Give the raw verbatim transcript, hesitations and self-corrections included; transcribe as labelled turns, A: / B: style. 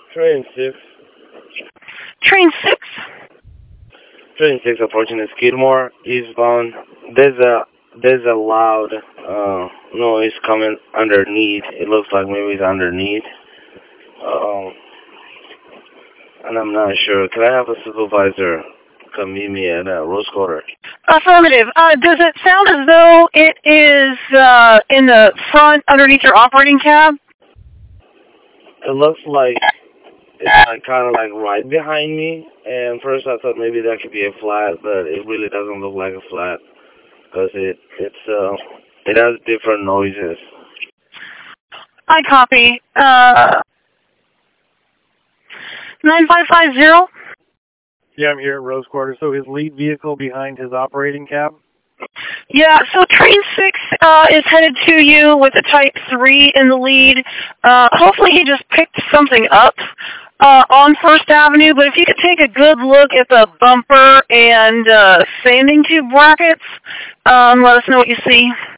A: Train six.
B: Train six?
A: Train six approaching Skidmore, eastbound. There's a there's a loud uh, noise coming underneath. It looks like maybe it's underneath. Um, and I'm not sure. Can I have a supervisor come meet me at uh, Rose Quarter?
B: Affirmative. Uh, does it sound as though it is uh, in the front underneath your operating cab?
A: It looks like it's like kind of like right behind me. And first I thought maybe that could be a flat, but it really doesn't look like a flat because it it's uh it has different noises.
B: I copy. Uh, nine five five zero.
C: Yeah, I'm here at Rose Quarter. So his lead vehicle behind his operating cab?
B: Yeah, so train six uh, is headed to you with a type three in the lead. Uh, hopefully he just picked something up uh, on First Avenue, but if you could take a good look at the bumper and uh, sanding tube brackets, um, let us know what you see.